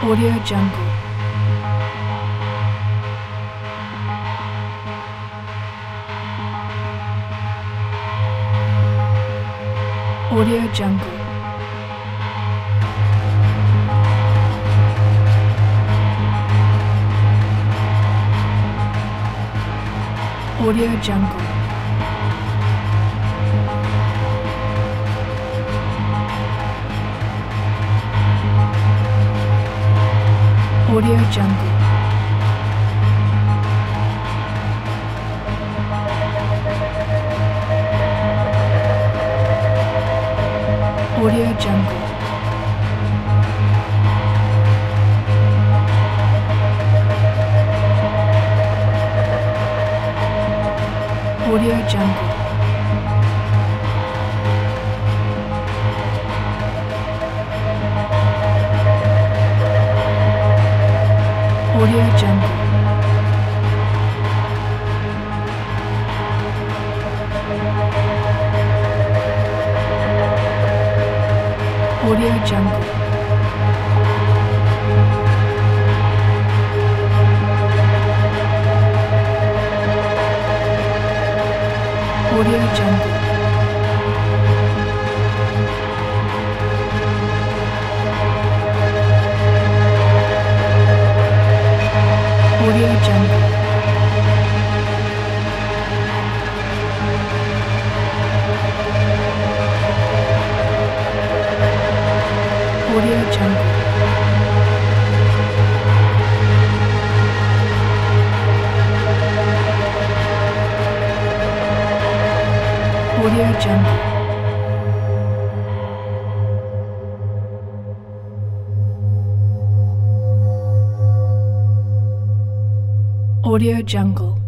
Audio Jungle. Audio Jungle. Audio Jungle. Audio Jungle. Audio Jungle. Audio Jungle. Audio Jungle. Audio Jungle. Audio Jungle. Audio Jungle. Audio Jungle. Audio Jungle. Audio Jungle.